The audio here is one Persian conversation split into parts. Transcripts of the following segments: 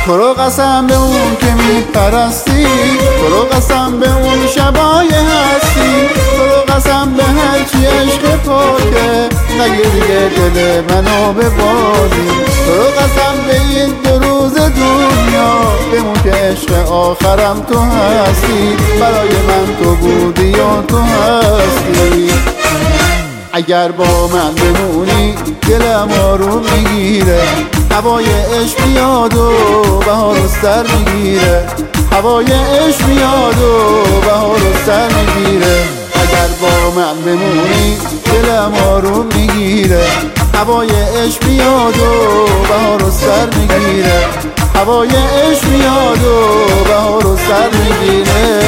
تو رو قسم به اون که میپرستی، تو رو قسم به اون شبای هستی، تو رو قسم به هرچی عشق پاکه نگیر دیگه دل منو ببازی. تو رو قسم به این 2 روز دنیا بمون که عشق آخرم تو هستی، برای من تو بودی و تو هستی. اگر با من بمونی دلم آروم میگیره، هوای عشق میاد و بهار و سر میگیره، هوای عشق میاد و بهار و سر میگیره. اگر با من بمونی دلم آروم میگیره، هوای عشق میاد و بهار و سر میگیره، هوای عشق میاد و بهار و سر میگیره.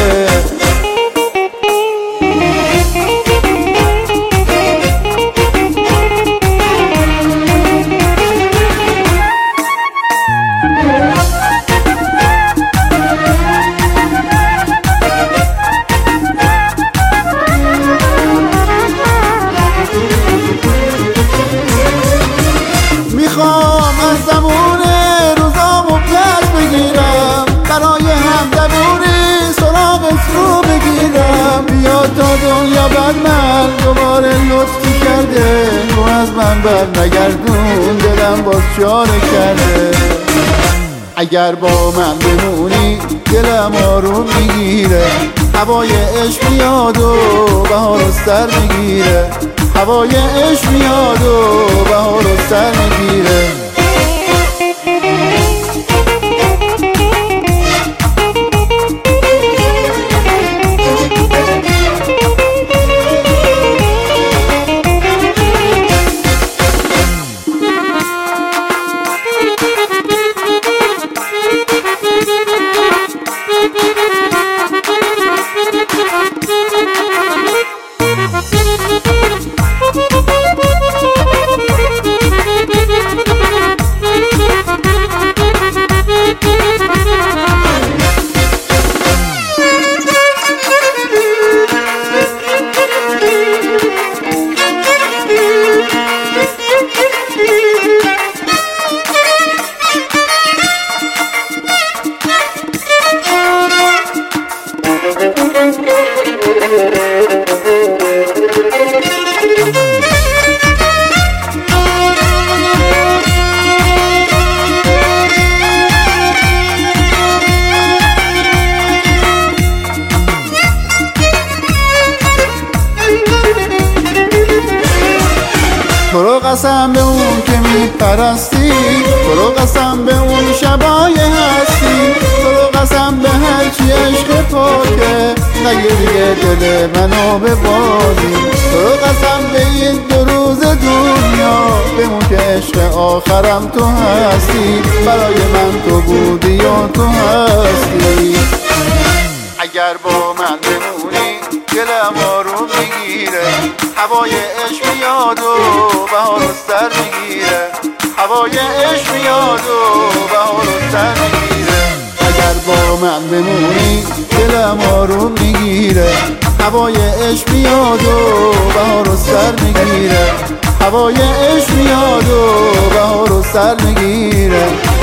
میخوام از زمان روزامو پس بگیرم، برای همدمونی سراغت رو بگیرم. بیا تا دنیا بر من دوباره لطفی کرده، تو از من بر نگردون دلم باز چاره کرده. اگر با من بمونی دلم آروم میگیره، هوای عشق میاد و بهار و سر میگیره، هوای عشق میاد و بهار و سر میگیره. تو رو قسم به اون که میپرستی، تو رو قسم به اون شبای هستی، تو رو قسم به هرچی عشق پاکه نگیر دیگه دل منو ببازی. تو رو قسم به این 2 روز دنیا بمون که عشق آخرم تو هستی، برای من تو بودی و تو هستی. اگر با من بمونی دلم آروم میگیره، هوای عشق میاد و بهار و سر میگیره، هوای عشق میاد و بهار و سر میگیره. اگر با من بمونی دلم آروم میگیره، هوای عشق میاد و بهار و سر میگیره، هوای عشق میاد و بهار و سر میگیره.